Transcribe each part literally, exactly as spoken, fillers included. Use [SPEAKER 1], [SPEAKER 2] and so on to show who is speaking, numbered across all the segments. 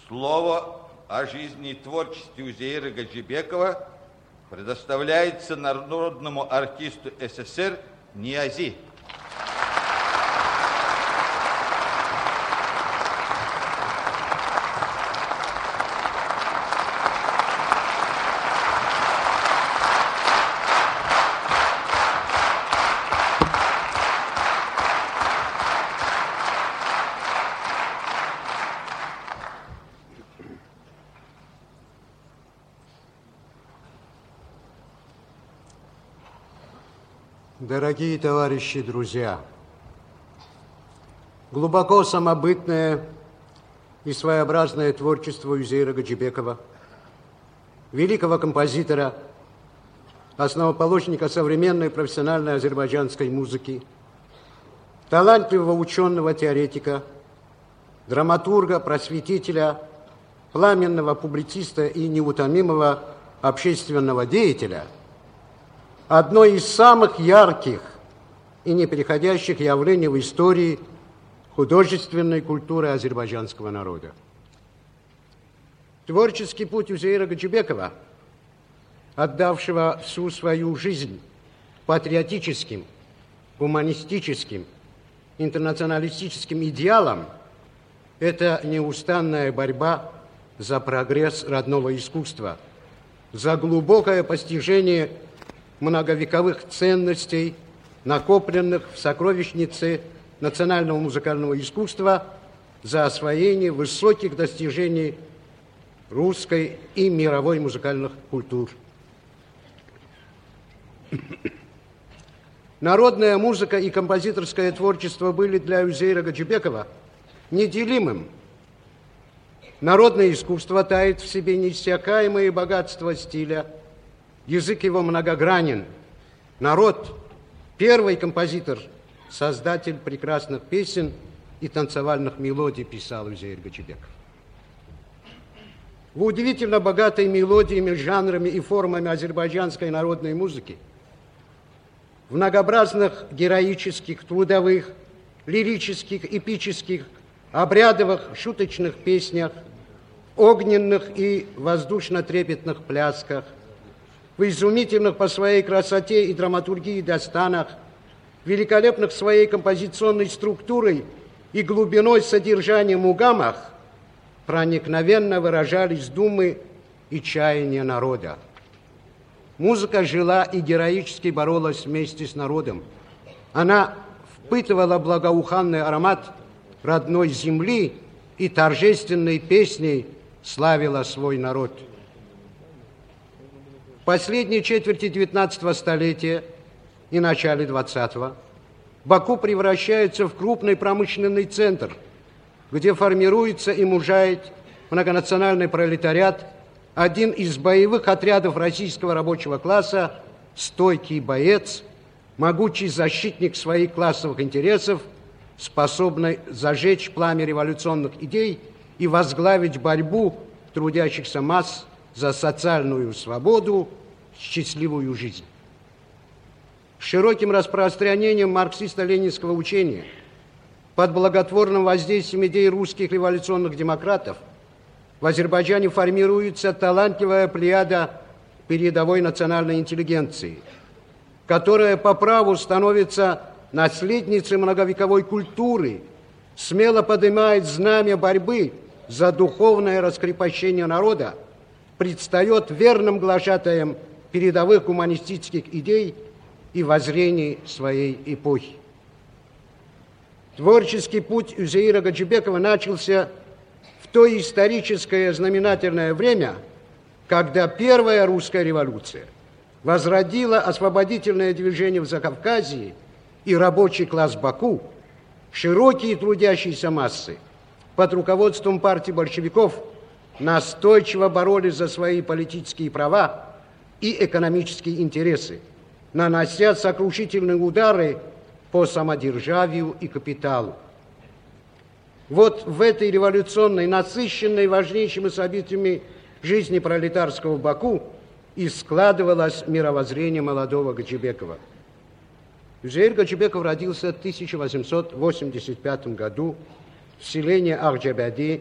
[SPEAKER 1] Слово о жизни и творчестве Узеира Гаджибекова предоставляется народному артисту СССР Ниязи.
[SPEAKER 2] Дорогие товарищи, друзья, глубоко самобытное и своеобразное творчество Узеира Гаджибекова, великого композитора, основоположника современной профессиональной азербайджанской музыки, талантливого ученого-теоретика, драматурга, просветителя, пламенного публициста и неутомимого общественного деятеля – одно из самых ярких и непереходящих явлений в истории художественной культуры азербайджанского народа. Творческий путь Узеира Гаджибекова, отдавшего всю свою жизнь патриотическим, гуманистическим, интернационалистическим идеалам, это неустанная борьба за прогресс родного искусства, за глубокое постижение многовековых ценностей, накопленных в сокровищнице национального музыкального искусства, за освоение высоких достижений русской и мировой музыкальных культур. Народная музыка и композиторское творчество были для Узеира Гаджибекова неделимым. Народное искусство таит в себе неиссякаемое богатство стиля. Язык его многогранен. Народ – первый композитор, создатель прекрасных песен и танцевальных мелодий, писал Узеир Гаджибеков. В удивительно богатой мелодиями, жанрами и формами азербайджанской народной музыки, в многообразных героических, трудовых, лирических, эпических, обрядовых, шуточных песнях, огненных и воздушно-трепетных плясках, в изумительных по своей красоте и драматургии достанах, великолепных своей композиционной структурой и глубиной содержания мугамах проникновенно выражались думы и чаяния народа. Музыка жила и героически боролась вместе с народом. Она впитывала благоуханный аромат родной земли и торжественной песней славила свой народ. В последней четверти девятнадцатого столетия и начале двадцатого Баку превращается в крупный промышленный центр, где формируется и мужает многонациональный пролетариат, один из боевых отрядов российского рабочего класса, стойкий боец, могучий защитник своих классовых интересов, способный зажечь пламя революционных идей и возглавить борьбу трудящихся масс за социальную свободу, счастливую жизнь. Широким распространением марксисто-ленинского учения, под благотворным воздействием идей русских революционных демократов, в Азербайджане формируется талантливая плеяда передовой национальной интеллигенции, которая по праву становится наследницей многовековой культуры, смело поднимает знамя борьбы за духовное раскрепощение народа, предстает верным глашатаем передовых гуманистических идей и воззрений своей эпохи. Творческий путь Узеира Гаджибекова начался в то историческое знаменательное время, когда первая русская революция возродила освободительное движение в Закавказье и рабочий класс Баку, широкие трудящиеся массы под руководством партии большевиков настойчиво боролись за свои политические права и экономические интересы, нанося сокрушительные удары по самодержавию и капиталу. Вот в этой революционной, насыщенной важнейшими событиями жизни пролетарского Баку и складывалось мировоззрение молодого Гаджибекова. Узеир Гаджибеков родился в тысяча восемьсот восемьдесят пятом году в селении Ахджабади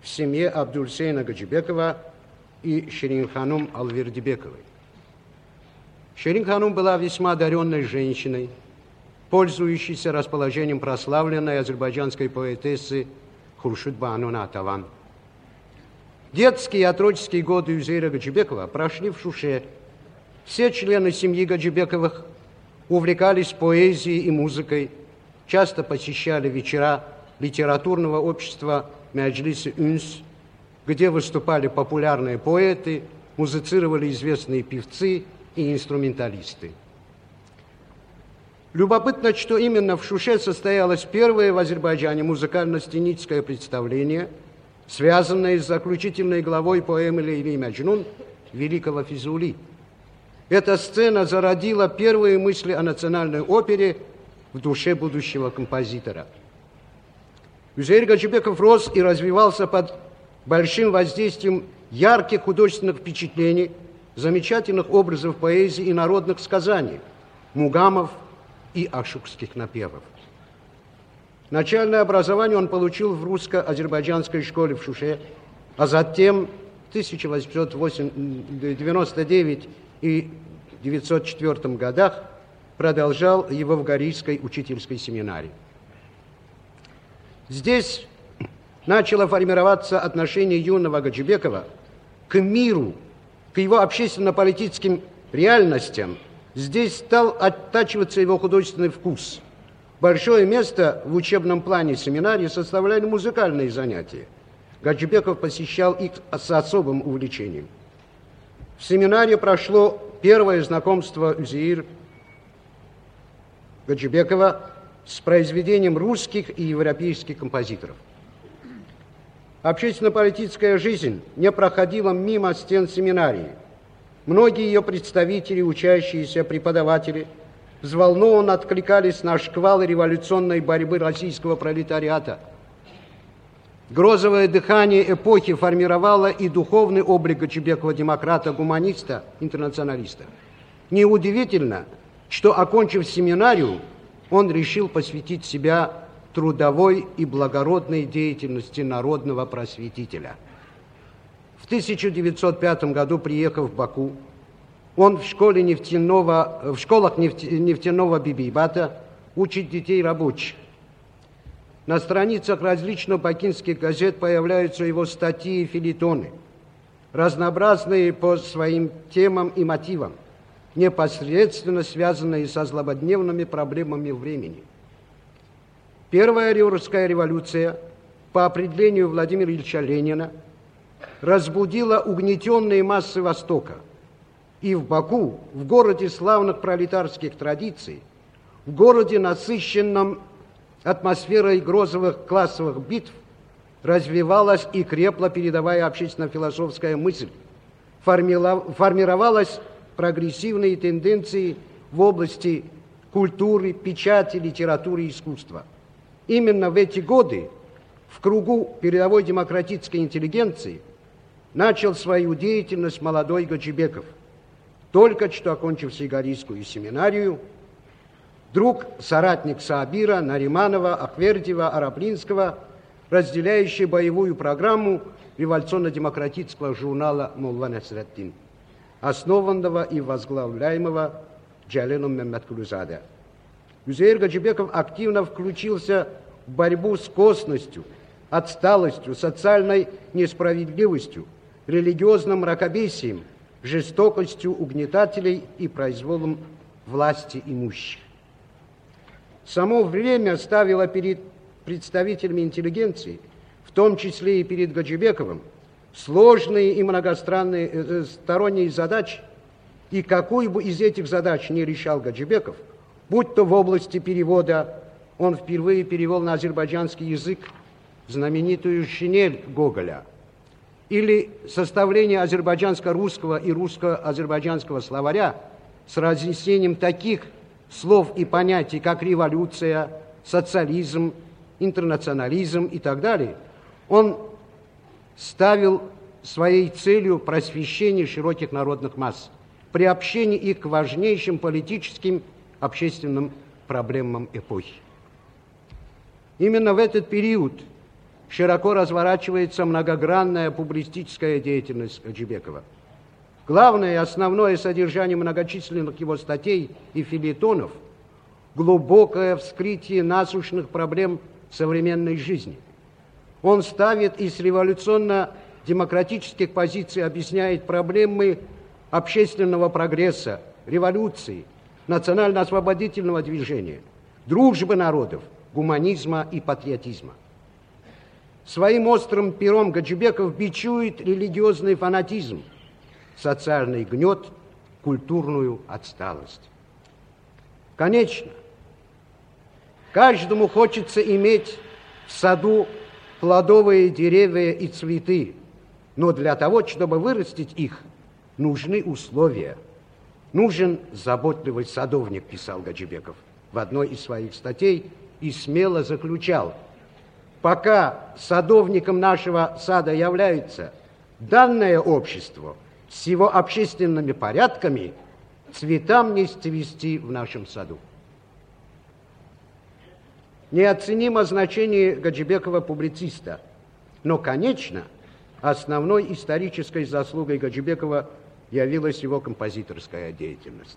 [SPEAKER 2] в семье Абдульсейна Гаджибекова и Ширинханум Алвердибековой. Ширинханум была весьма одаренной женщиной, пользующейся расположением прославленной азербайджанской поэтессы Хуршид-бану Натаван. Детские и отроческие годы Узейра Гаджибекова прошли в Шуше. Все члены семьи Гаджибековых увлекались поэзией и музыкой, часто посещали вечера литературного общества Меджлис-и Унс, где выступали популярные поэты, музицировали известные певцы и инструменталисты. Любопытно, что именно в Шуше состоялось первое в Азербайджане музыкально-сценическое представление, связанное с заключительной главой поэмы «Лейли и Маджнун» великого Физули. Эта сцена зародила первые мысли о национальной опере в душе будущего композитора. Узейр Гаджибеков рос и развивался под большим воздействием ярких художественных впечатлений, замечательных образов поэзии и народных сказаний, мугамов и ашукских напевов. Начальное образование он получил в русско-азербайджанской школе в Шуше, а затем в тысяча восемьсот девяносто девятом и девятьсот четвёртом годах продолжал его в Горийской учительской семинарии. Здесь начало формироваться отношение юного Гаджибекова к миру, к его общественно-политическим реальностям. Здесь стал оттачиваться его художественный вкус. Большое место в учебном плане семинарии составляли музыкальные занятия. Гаджибеков посещал их с особым увлечением. В семинарии прошло первое знакомство Узейра Гаджибекова с произведением русских и европейских композиторов. Общественно-политическая жизнь не проходила мимо стен семинарии. Многие ее представители, учащиеся, преподаватели взволнованно откликались на шквалы революционной борьбы российского пролетариата. Грозовое дыхание эпохи формировало и духовный облик Гаджибекова демократа-гуманиста, интернационалиста. Неудивительно, что, окончив семинарию, он решил посвятить себя трудовой и благородной деятельности народного просветителя. В тысяча девятьсот пятом году, приехав в Баку, он в, школе нефтяного, в школах нефть, нефтяного Бибийбата учит детей рабочих. На страницах различных бакинских газет появляются его статьи и фельетоны, разнообразные по своим темам и мотивам, непосредственно связанные со злободневными проблемами времени. Первая русская революция, по определению Владимира Ильича Ленина, разбудила угнетенные массы Востока. И в Баку, в городе славных пролетарских традиций, в городе, насыщенном атмосферой грозовых классовых битв, развивалась и крепла передовая общественно-философская мысль, формировалась прогрессивные тенденции в области культуры, печати, литературы и искусства. Именно в эти годы в кругу передовой демократической интеллигенции начал свою деятельность молодой Гаджибеков, только что окончивший Горийскую семинарию, друг, соратник Саабира, Нариманова, Ахвердиева, Араплинского, разделяющий боевую программу революционно-демократического журнала «Молла Насреддин», основанного и возглавляемого Джалилом Меммедкулузаде. Узейр Гаджибеков активно включился в борьбу с косностью, отсталостью, социальной несправедливостью, религиозным мракобесием, жестокостью угнетателей и произволом власти имущих. Само время ставило перед представителями интеллигенции, в том числе и перед Гаджибековым, сложные и многостранные э, сторонние задачи, и какую бы из этих задач не решал Гаджибеков, будь то в области перевода, он впервые перевел на азербайджанский язык знаменитую «Шинель» Гоголя, или составление азербайджанско-русского и русско-азербайджанского словаря с разъяснением таких слов и понятий, как революция, социализм, интернационализм и так далее, он ставил своей целью просвещение широких народных масс, приобщение их к важнейшим политическим, общественным проблемам эпохи. Именно в этот период широко разворачивается многогранная публицистическая деятельность Гаджибекова. Главное и основное содержание многочисленных его статей и фельетонов – глубокое вскрытие насущных проблем современной жизни. Он ставит и с революционно-демократических позиций объясняет проблемы общественного прогресса, революции, национально-освободительного движения, дружбы народов, гуманизма и патриотизма. Своим острым пером Гаджибеков бичует религиозный фанатизм, социальный гнет, культурную отсталость. Конечно, каждому хочется иметь в саду плодовые деревья и цветы, но для того, чтобы вырастить их, нужны условия. Нужен заботливый садовник, писал Гаджибеков в одной из своих статей и смело заключал: пока садовником нашего сада является данное общество с его общественными порядками, цветам не цвести в нашем саду. Неоценимо значение Гаджибекова публициста, но, конечно, основной исторической заслугой Гаджибекова явилась его композиторская деятельность.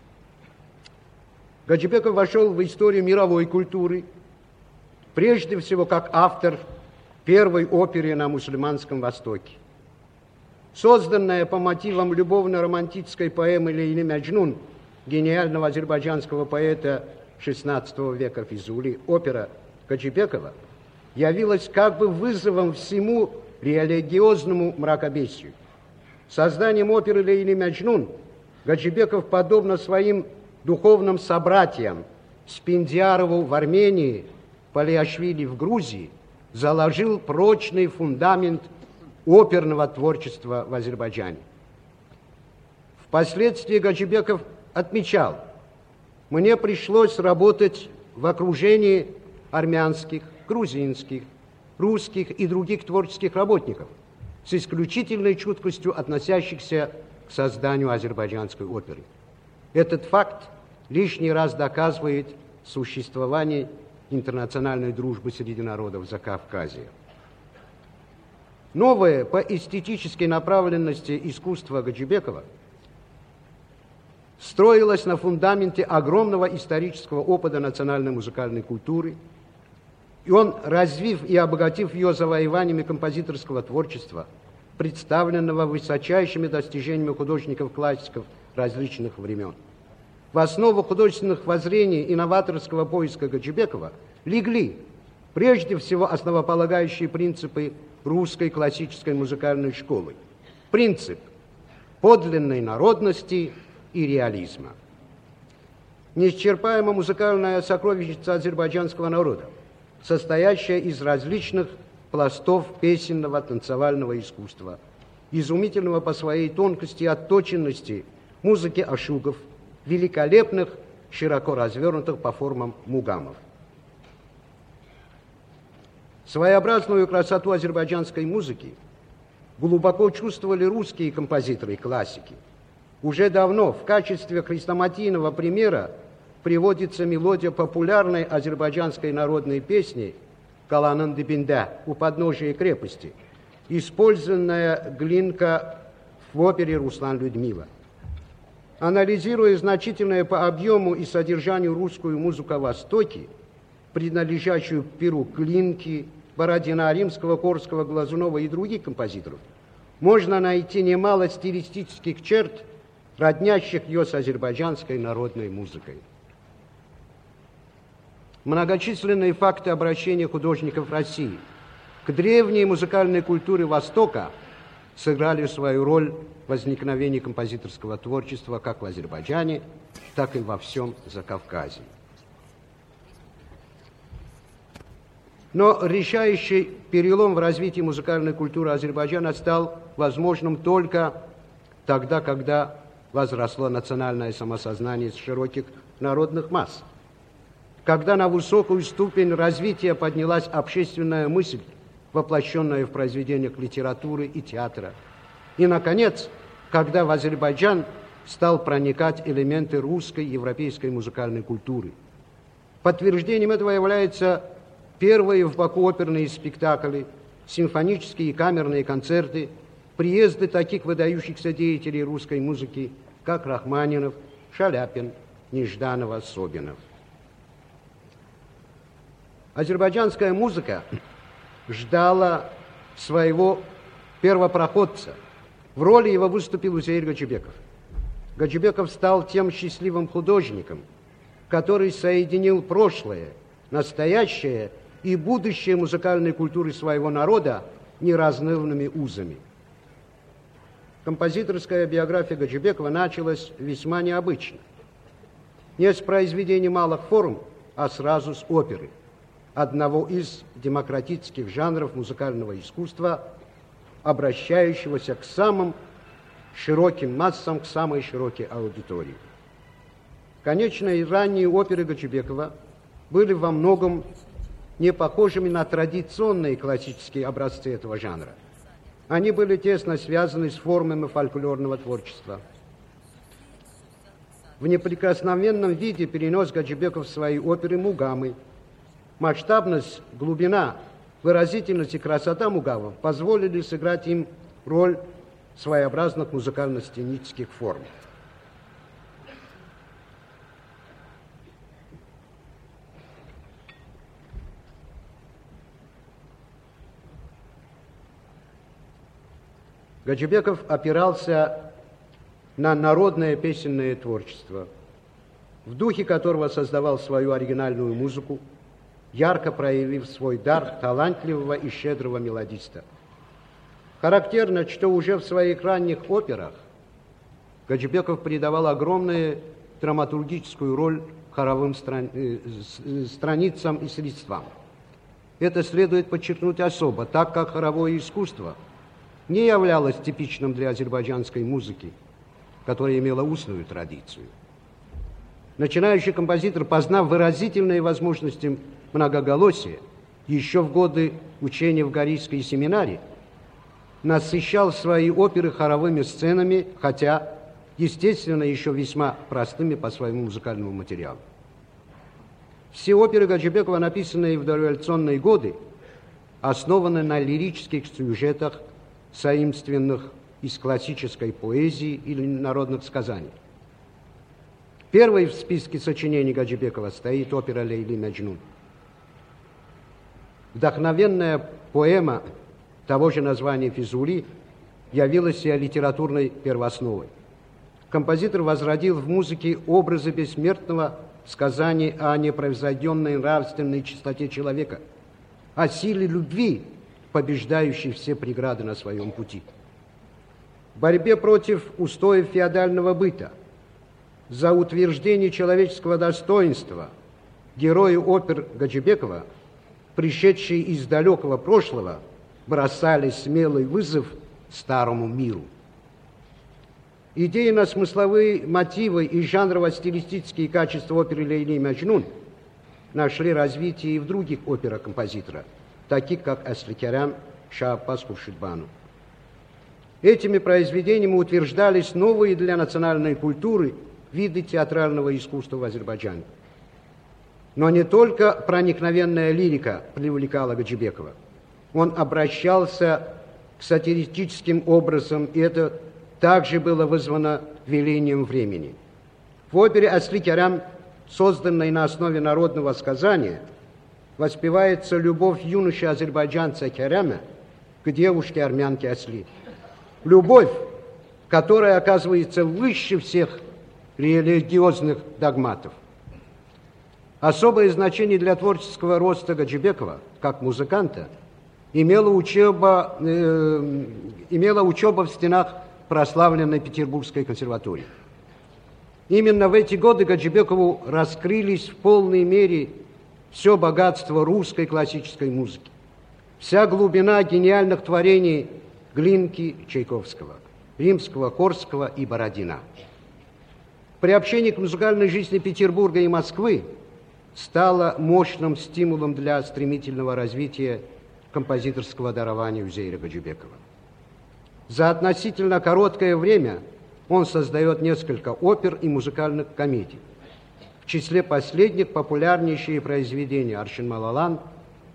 [SPEAKER 2] Гаджибеков вошел в историю мировой культуры, прежде всего как автор первой оперы на мусульманском Востоке. Созданная по мотивам любовно-романтической поэмы «Лейли Маджнун» гениального азербайджанского поэта шестнадцатого века Физули, опера Гаджибекова явилась как бы вызовом всему религиозному мракобесию. Созданием оперы «Лейли Маджнун» Гаджибеков, подобно своим духовным собратьям Спендиарову в Армении, Палиашвили в Грузии, заложил прочный фундамент оперного творчества в Азербайджане. Впоследствии Гаджибеков отмечал: мне пришлось работать в окружении армянских, грузинских, русских и других творческих работников, с исключительной чуткостью относящихся к созданию азербайджанской оперы. Этот факт лишний раз доказывает существование интернациональной дружбы среди народов Закавказья. Новое по эстетической направленности искусство Гаджибекова строилось на фундаменте огромного исторического опыта национальной музыкальной культуры, и он, развив и обогатив ее завоеваниями композиторского творчества, представленного высочайшими достижениями художников-классиков различных времен. В основу художественных воззрений и новаторского поиска Гаджибекова легли прежде всего основополагающие принципы русской классической музыкальной школы. Принцип подлинной народности и реализма. Неисчерпаемая музыкальная сокровищница азербайджанского народа, состоящая из различных пластов песенного танцевального искусства, изумительного по своей тонкости и отточенности музыки ашугов, великолепных, широко развернутых по формам мугамов. Своеобразную красоту азербайджанской музыки глубоко чувствовали русские композиторы и классики. Уже давно в качестве хрестоматийного примера приводится мелодия популярной азербайджанской народной песни «Каланын дибинде» у подножия крепости, использованная Глинка в опере «Руслан Людмила». Анализируя значительную по объему и содержанию русскую музыку о Востоке, принадлежащую перу Глинки, Бородина, Римского, Корского, Глазунова и других композиторов, можно найти немало стилистических черт, роднящих ее с азербайджанской народной музыкой. Многочисленные факты обращения художников России к древней музыкальной культуре Востока сыграли свою роль в возникновении композиторского творчества как в Азербайджане, так и во всем Закавказье. Но решающий перелом в развитии музыкальной культуры Азербайджана стал возможным только тогда, когда возросло национальное самосознание широких народных масс, когда на высокую ступень развития поднялась общественная мысль, воплощенная в произведениях литературы и театра, и, наконец, когда в Азербайджан стал проникать элементы русской европейской музыкальной культуры. Подтверждением этого является первые в Баку оперные спектакли, симфонические и камерные концерты, приезды таких выдающихся деятелей русской музыки, как Рахманинов, Шаляпин, Нежданов, Собинов. Азербайджанская музыка ждала своего первопроходца. В роли его выступил Узейр Гаджибеков. Гаджибеков стал тем счастливым художником, который соединил прошлое, настоящее и будущее музыкальной культуры своего народа неразрывными узами. Композиторская биография Гаджибекова началась весьма необычно. Не с произведений малых форм, а сразу с оперы, одного из демократических жанров музыкального искусства, обращающегося к самым широким массам, к самой широкой аудитории. Конечно, и ранние оперы Гаджибекова были во многом не похожими на традиционные классические образцы этого жанра. Они были тесно связаны с формами фольклорного творчества. В неприкосновенном виде перенес Гаджибеков свои оперы мугамы. Масштабность, глубина, выразительность и красота мугамов позволили сыграть им роль своеобразных музыкально-сценических форм. Гаджибеков опирался на народное песенное творчество, в духе которого создавал свою оригинальную музыку, ярко проявив свой дар талантливого и щедрого мелодиста. Характерно, что уже в своих ранних операх Гаджибеков придавал огромную драматургическую роль хоровым стран... страницам и средствам. Это следует подчеркнуть особо, так как хоровое искусство не являлось типичным для азербайджанской музыки, которая имела устную традицию. Начинающий композитор, познав выразительные возможности многоголосия, еще в годы учения в Горийской семинарии, насыщал свои оперы хоровыми сценами, хотя, естественно, еще весьма простыми по своему музыкальному материалу. Все оперы Гаджибекова, написанные в дореволюционные годы, основаны на лирических сюжетах, заимствованных из классической поэзии или народных сказаний. Первой в списке сочинений Гаджибекова стоит опера «Лейли Меджнун». Вдохновенная поэма того же названия Физули явилась ее литературной первоосновой. Композитор возродил в музыке образы бессмертного сказания о непревзойденной нравственной чистоте человека, о силе любви, побеждающей все преграды на своем пути. В борьбе против устоев феодального быта, за утверждение человеческого достоинства герои опер Гаджибекова, пришедшие из далекого прошлого, бросали смелый вызов старому миру. Идейно-смысловые мотивы и жанрово-стилистические качества оперы «Лейли Меджнун» нашли развитие и в других операх композитора, таких как «Асли Керам», «Шah-Аббас Хуршидбану». Этими произведениями утверждались новые для национальной культуры виды театрального искусства в Азербайджане. Но не только проникновенная лирика привлекала Гаджибекова. Он обращался к сатирическим образам, и это также было вызвано велением времени. В опере «Асли Керам», созданной на основе народного сказания, воспевается любовь юноши-азербайджанца Керема к девушке-армянке Асли. Любовь, которая оказывается выше всех религиозных догматов. Особое значение для творческого роста Гаджибекова, как музыканта, имела учеба, э, имела учеба в стенах прославленной Петербургской консерватории. Именно в эти годы Гаджибекову раскрылись в полной мере все богатство русской классической музыки, вся глубина гениальных творений Глинки, Чайковского, Римского, Корского и Бородина. Приобщение к музыкальной жизни Петербурга и Москвы стало мощным стимулом для стремительного развития композиторского дарования Узейра Гаджибекова. За относительно короткое время он создает несколько опер и музыкальных комедий. В числе последних популярнейшие произведения «Аршин Малалан»,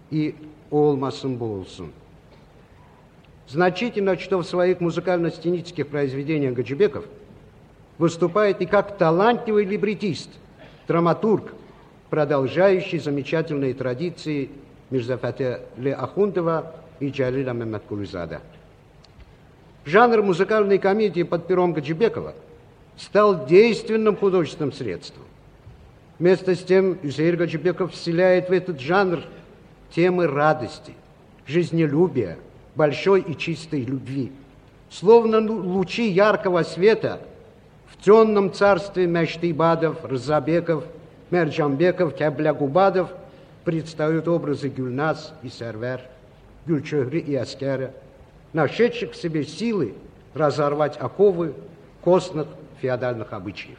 [SPEAKER 2] и Олмасом Болсом. Значительно, что в своих музыкально-сценических произведениях Гаджибеков выступает и как талантливый либретист, драматург, продолжающий замечательные традиции Мирзафате Ле Ахундова и Джалиля Мематкулизада. Жанр музыкальной комедии под пером Гаджибекова стал действенным художественным средством. Вместе с тем Юзейр Гаджибеков вселяет в этот жанр темы радости, жизнелюбия, большой и чистой любви. Словно лучи яркого света в темном царстве Мештибадов, Рзабеков, Мерджамбеков, Кяблягубадов предстают образы Гюльназ и Сервер, Гюльчехри и Аскера, нашедших в себе силы разорвать оковы костных феодальных обычаев.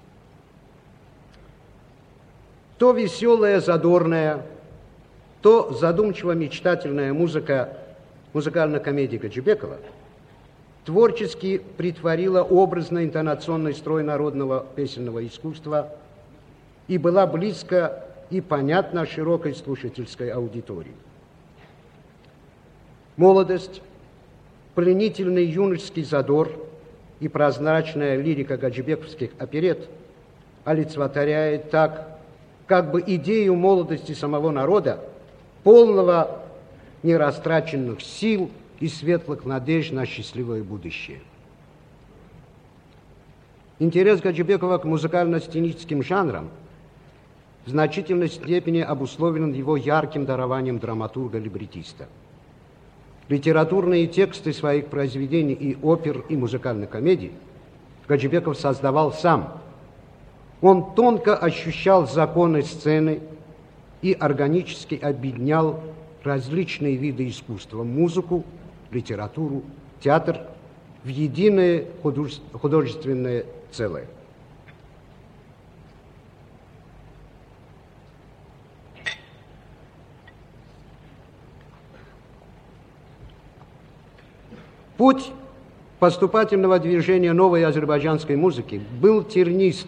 [SPEAKER 2] То веселая, задорная, то задумчиво-мечтательная музыка музыкальной комедии Гаджибекова творчески притворила образно-интонационный строй народного песенного искусства и была близко и понятна широкой слушательской аудитории. Молодость, пленительный юношеский задор и прозрачная лирика гаджибековских оперет олицетворяет так, как бы идею молодости самого народа, полного нерастраченных сил и светлых надежд на счастливое будущее. Интерес Гаджибекова к музыкально-сценическим жанрам в значительной степени обусловлен его ярким дарованием драматурга-либретиста. Литературные тексты своих произведений и опер, и музыкальных комедий Гаджибеков создавал сам. Он тонко ощущал законы сцены и органически объединял различные виды искусства – музыку, литературу, театр – в единое художественное целое. Путь поступательного движения новой азербайджанской музыки был тернист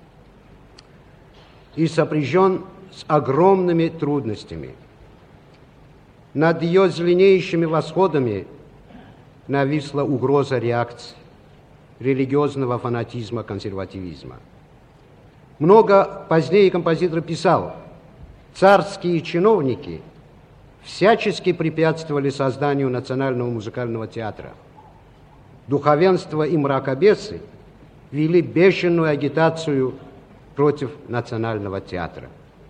[SPEAKER 2] и сопряжен с огромными трудностями. Над ее зеленеющими восходами нависла угроза реакции, религиозного фанатизма, консервативизма. Много позднее композитор писал: царские чиновники всячески препятствовали созданию национального музыкального театра. Духовенство и мракобесы вели бешеную агитацию против национального театра.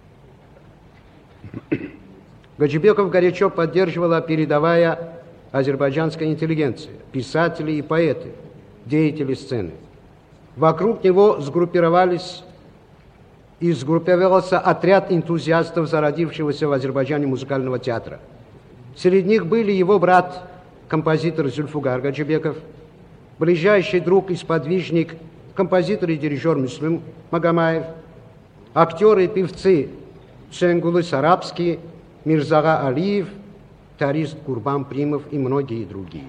[SPEAKER 2] Гаджибеков горячо поддерживала передовая азербайджанская интеллигенция, писатели и поэты, деятели сцены. Вокруг него сгруппировались и сгруппировался отряд энтузиастов зародившегося в Азербайджане музыкального театра. Среди них были его брат, композитор Зульфугар Гаджибеков, ближайший друг и сподвижник, композитор и дирижер Муслим Магомаев, актеры и певцы Шенгулы Сарабский, Мирзага Алиев, тарист Курбан Примов и многие другие.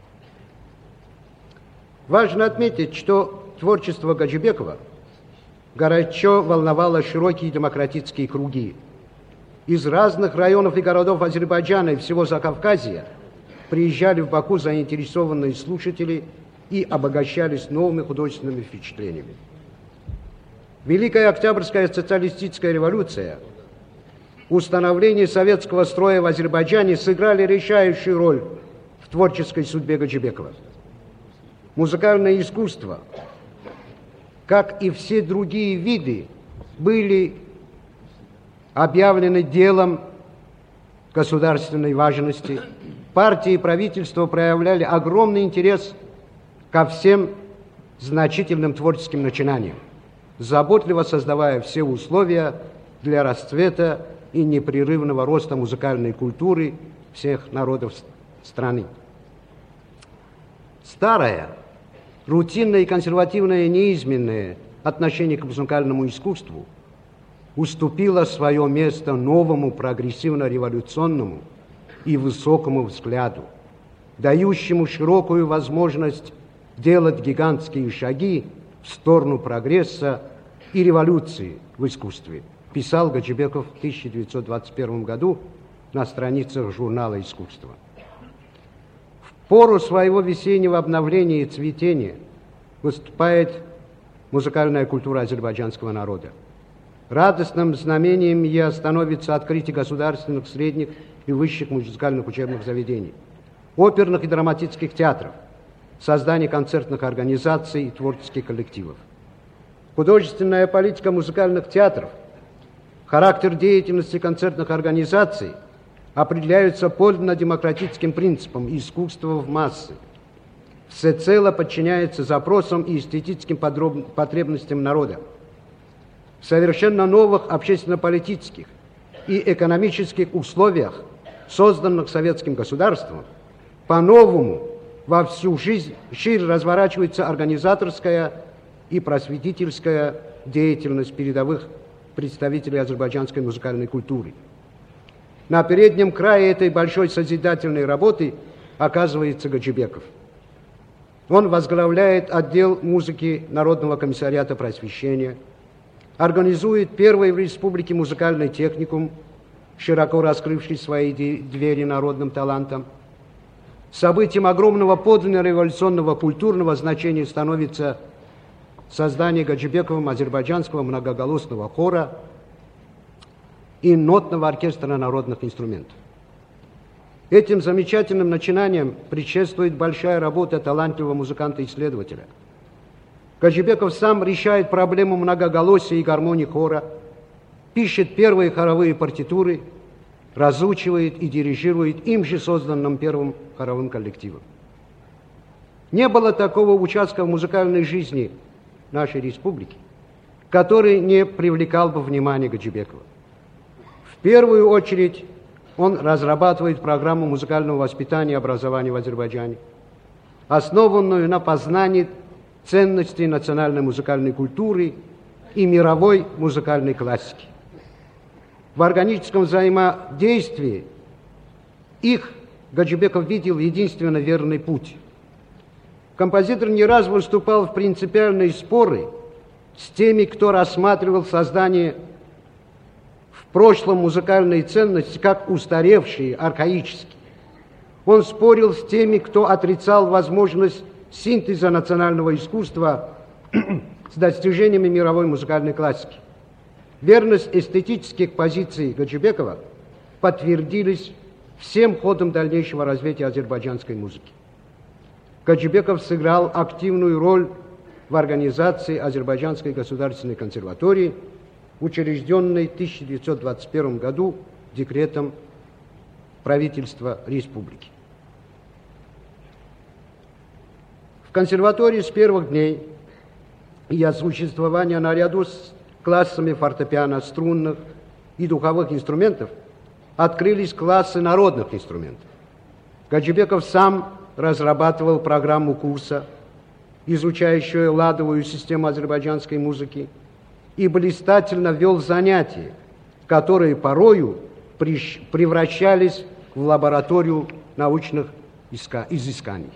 [SPEAKER 2] Важно отметить, что творчество Гаджибекова горячо волновало широкие демократические круги. Из разных районов и городов Азербайджана и всего Закавказья приезжали в Баку заинтересованные слушатели и обогащались новыми художественными впечатлениями. Великая Октябрьская социалистическая революция, установление советского строя в Азербайджане сыграли решающую роль в творческой судьбе Гаджибекова. Музыкальное искусство, как и все другие виды, были объявлены делом государственной важности. Партии и правительство проявляли огромный интерес ко всем значительным творческим начинаниям, заботливо создавая все условия для расцвета и непрерывного роста музыкальной культуры всех народов страны. Старое, рутинное и консервативное неизменное отношение к музыкальному искусству уступило свое место новому прогрессивно-революционному и высокому взгляду, дающему широкую возможность делать гигантские шаги в сторону прогресса и революции в искусстве, писал Гаджибеков в тысяча девятьсот двадцать первом году на страницах журнала «Искусство». В пору своего весеннего обновления и цветения выступает музыкальная культура азербайджанского народа. Радостным знамением ее становится открытие государственных, средних и высших музыкальных учебных заведений, оперных и драматических театров, создание концертных организаций и творческих коллективов. Художественная политика музыкальных театров, характер деятельности концертных организаций определяются подлинно-демократическим принципом искусства в массы, всецело подчиняется запросам и эстетическим потребностям народа. В совершенно новых общественно-политических и экономических условиях, созданных советским государством, по-новому во всю жизнь шире разворачивается организаторская и просветительская деятельность передовых представителей азербайджанской музыкальной культуры. На переднем крае этой большой созидательной работы оказывается Гаджибеков. Он возглавляет отдел музыки Народного комиссариата просвещения, организует первый в республике музыкальный техникум, широко раскрывший свои двери народным талантам. Событием огромного подлинно революционного культурного значения становится создание Гаджибековым азербайджанского многоголосного хора и нотного оркестра народных инструментов. Этим замечательным начинанием предшествует большая работа талантливого музыканта-исследователя. Гаджибеков сам решает проблему многоголосия и гармонии хора, пишет первые хоровые партитуры, разучивает и дирижирует им же созданным первым хоровым коллективом. Не было такого участка в музыкальной жизни нашей республики, который не привлекал бы внимание Гаджибекова. В первую очередь он разрабатывает программу музыкального воспитания и образования в Азербайджане, основанную на познании ценностей национальной музыкальной культуры и мировой музыкальной классики. В органическом взаимодействии их Гаджибеков видел единственно верный путь. Композитор не раз выступал в принципиальные споры с теми, кто рассматривал создание в прошлом музыкальной ценности как устаревшие, архаические. Он спорил с теми, кто отрицал возможность синтеза национального искусства с достижениями мировой музыкальной классики. Верность эстетических позиций Гаджибекова подтвердились всем ходом дальнейшего развития азербайджанской музыки. Гаджибеков сыграл активную роль в организации Азербайджанской государственной консерватории, учрежденной в тысяча девятьсот двадцать первом году декретом правительства республики. В консерватории с первых дней ее существования наряду с классами фортепиано, струнных и духовых инструментов открылись классы народных инструментов. Гаджибеков сам разрабатывал программу курса, изучающую ладовую систему азербайджанской музыки, и блистательно вел занятия, которые порою превращались в лабораторию научных изысканий.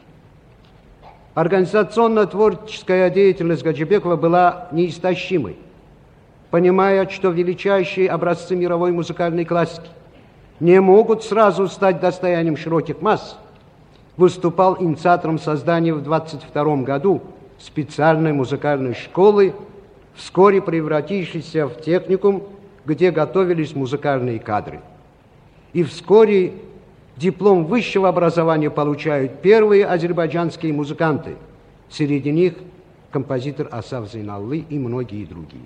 [SPEAKER 2] Организационно-творческая деятельность Гаджибекова была неистощимой. Понимая, что величайшие образцы мировой музыкальной классики не могут сразу стать достоянием широких масс, выступал инициатором создания в двадцать втором году специальной музыкальной школы, вскоре превратившейся в техникум, где готовились музыкальные кадры. И вскоре диплом высшего образования получают первые азербайджанские музыканты, среди них композитор Асаф Зейналлы и многие другие.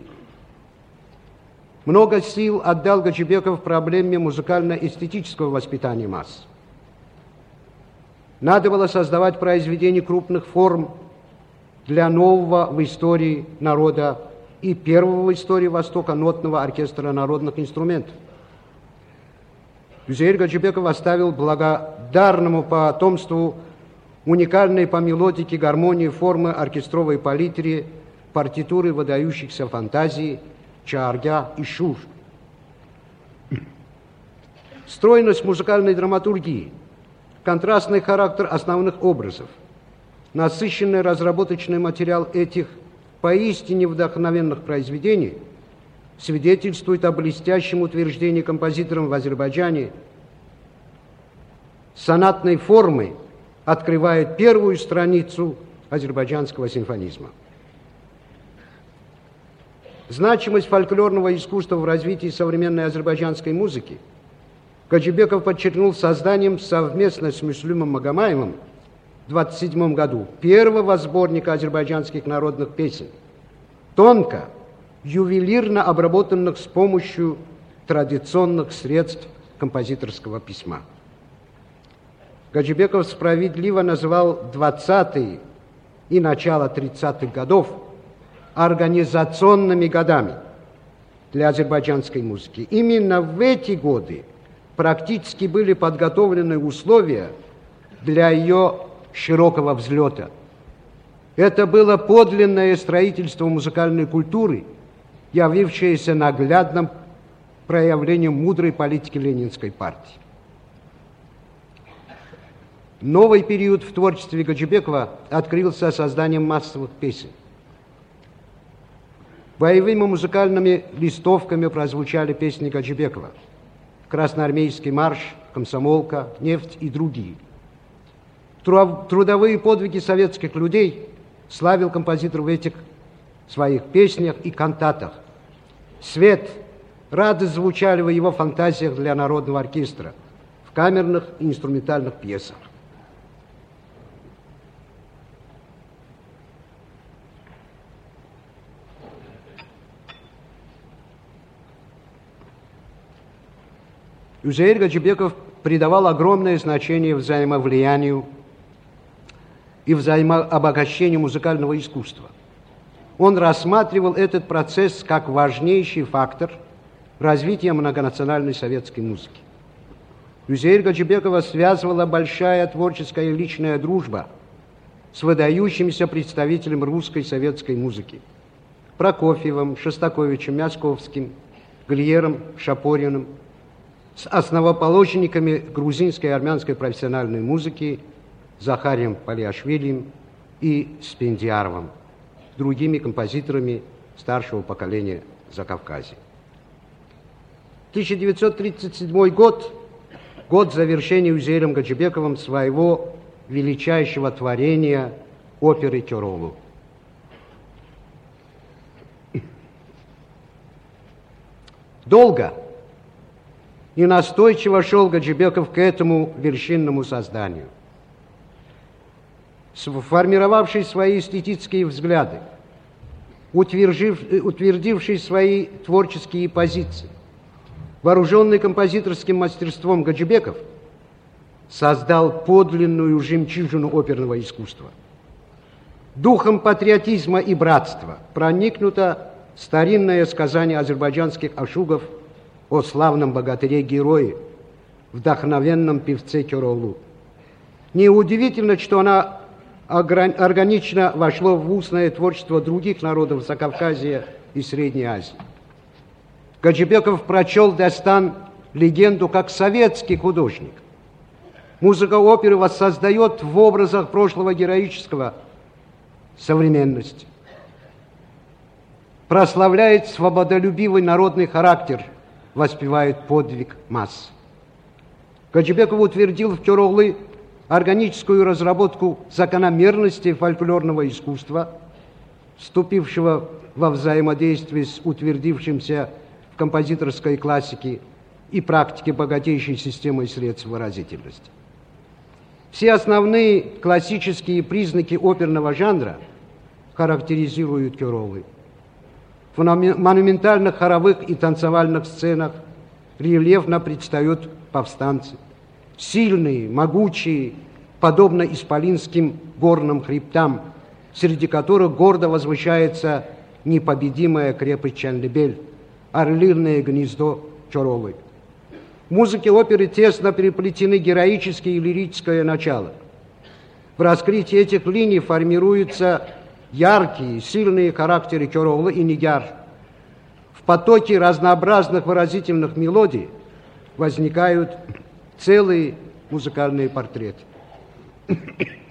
[SPEAKER 2] Много сил отдал Гаджибеков проблеме музыкально-эстетического воспитания масс. Надо было создавать произведения крупных форм для нового в истории народа и первого в истории Востока нотного оркестра народных инструментов. Юзеир Гаджибеков оставил благодарному потомству уникальные по мелодике, гармонии, формы оркестровой палитре, партитуры выдающихся фантазий, чааргя и шур. Стройность музыкальной драматургии, контрастный характер основных образов, насыщенный разработочный материал этих поистине вдохновенных произведений свидетельствует о блестящем утверждении композитором в Азербайджане сонатной формы открывает первую страницу азербайджанского симфонизма. Значимость фольклорного искусства в развитии современной азербайджанской музыки Гаджибеков подчеркнул созданием совместно с Мюслюмом Магомаевым в двадцать седьмом году первого сборника азербайджанских народных песен, тонко, ювелирно обработанных с помощью традиционных средств композиторского письма. Гаджибеков справедливо назвал двадцатые и начало тридцатых годов организационными годами для азербайджанской музыки. Именно в эти годы практически были подготовлены условия для ее широкого взлета. Это было подлинное строительство музыкальной культуры, явившееся наглядным проявлением мудрой политики Ленинской партии. Новый период в творчестве Гаджибекова открылся созданием массовых песен. Боевыми музыкальными листовками прозвучали песни Гаджибекова: «Красноармейский марш», «Комсомолка», «Нефть» и другие. Трудовые подвиги советских людей славил композитор в этих своих песнях и кантатах. Свет, радость звучали в его фантазиях для народного оркестра, в камерных и инструментальных пьесах. Юзеир Гаджибеков придавал огромное значение взаимовлиянию и взаимообогащению музыкального искусства. Он рассматривал этот процесс как важнейший фактор развития многонациональной советской музыки. Юзеира Гаджибекова связывала большая творческая и личная дружба с выдающимся представителем русской советской музыки: Прокофьевым, Шостаковичем, Мясковским, Глиером, Шапориным, с основоположниками грузинской и армянской профессиональной музыки Захарием Палиашвилием и Спендиаровым, другими композиторами старшего поколения Закавказья. тысяча девятьсот тридцать седьмой год – год завершения Юзеиром Гаджибековым своего величайшего творения оперы «Керолу». Долго и настойчиво шел Гаджибеков к этому вершинному созданию. Сформировавший свои эстетические взгляды, утвердивший свои творческие позиции, вооруженный композиторским мастерством Гаджибеков создал подлинную жемчужину оперного искусства. Духом патриотизма и братства проникнуто старинное сказание азербайджанских ашугов о славном богатыре-герое, вдохновенном певце Керолу. Неудивительно, что она органично вошло в устное творчество других народов Закавказья и Средней Азии. Гаджибеков прочел Дастан легенду как советский художник. Музыка оперы воссоздает в образах прошлого героического современность, прославляет свободолюбивый народный характер, воспевает подвиг масс. Гаджибеков утвердил в Керолы органическую разработку закономерностей фольклорного искусства, вступившего во взаимодействие с утвердившимся в композиторской классике и практике богатейшей системой средств выразительности. Все основные классические признаки оперного жанра характеризуют Керолы. В монументальных хоровых и танцевальных сценах рельефно предстают повстанцы. Сильные, могучие, подобно исполинским горным хребтам, среди которых гордо возвышается непобедимая крепость Чанлибель, орлиное гнездо Керолы. В музыке оперы тесно переплетены героическое и лирическое начало. В раскрытии этих линий формируются яркие, сильные характеры Керолы и Нигяр. В потоке разнообразных выразительных мелодий возникают целые музыкальные портреты.